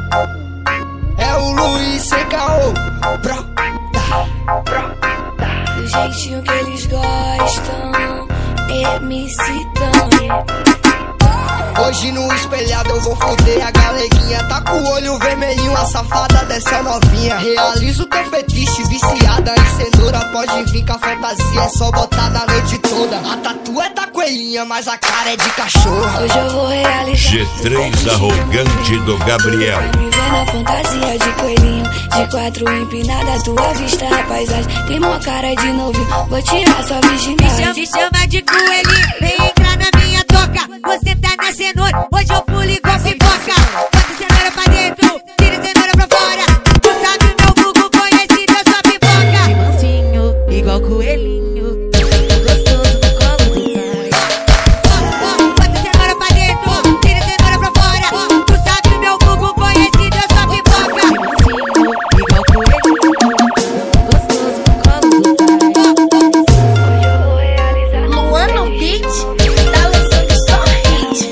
É o Luiz CKO. Do jeitinho que eles gostam, MC Tony. Hoje no espelhado eu vou foder a galeguinha. Tá com o olho vermelhinho, a safada dessa novinha. Realizo teu fetiche, viciada em cenoura. Pode vir com a fantasia, é só botar na noite toda. A tatu é da coelhinha, mas a cara é de cachorro. Hoje eu vou realizar G3 arrogante do Gabriel. me ver na fantasia de coelhinho, de quatro empinada, tua vista a paisagem. Tem uma cara de novinho, vou tirar sua virgindade. Me chama de coelhinho, vem entrar na minha toca. Você tá na cenoura, hoje eu pulo igual pipoca. Bota cenoura pra dentro, tira cenoura pra fora. Tu sabe meu Google conhecido, eu sou pipoca. De mansinho, igual coelhinho, gostoso do colo do pai. Bota cenoura pra dentro, tira cenoura pra fora. Tu sabe meu Google conhecido, eu sou pipoca. De mansinho, igual coelhinho, gostoso do colo do pai. Hoje eu vou realizar Luan no beat, tá lançando só hit.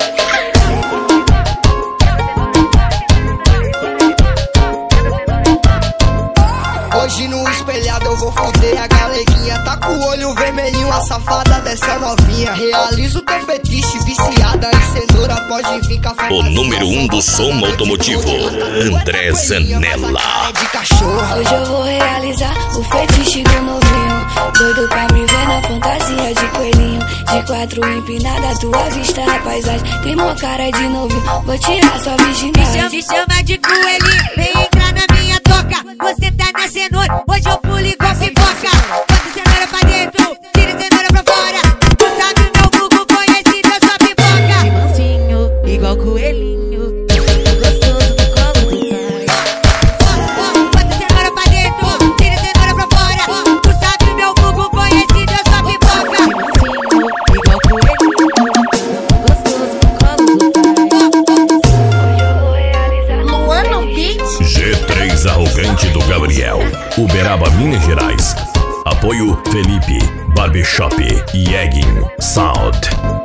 Hoje no espelhado eu vou foder a galeguinha. Tá com o olho vermelhinho, a safada dessa novinha. Realizo teu fetiche, viciada em cenoura. Pode vir com a fantasia. O número 1 do som automotivo, André Zanella. É de cachorro. Hoje eu vou realizar o fetiche do novinho. Doido pra me ver na fantasia de coelhinho, de quatro empinada, tua vista a paisagem. Tem uma cara de novinho, vou tirar sua virgindade. Me chama de coelhinho, vem entrar na minha toca. Você tá na cenoura, hoje eu pulo igual pipoca. Bota cenoura pra dentro, tira cenoura pra fora. Tu sabe meu Google conhecido, eu sou pipoca. De mansinho, igual coelhinho, gostoso do colo do pai. Bota cenoura pra dentro, tira cenoura pra fora. Tu sabe meu Google conhecido, eu sou pipoca. De mansinho, igual coelhinho, gostoso do colo do pai. Hoje eu vou realizar Luan no beat. G3 arrogante do Gabriel, Uberaba, Minas Gerais. Apoio Felipe, Barbershop e Egging Sound.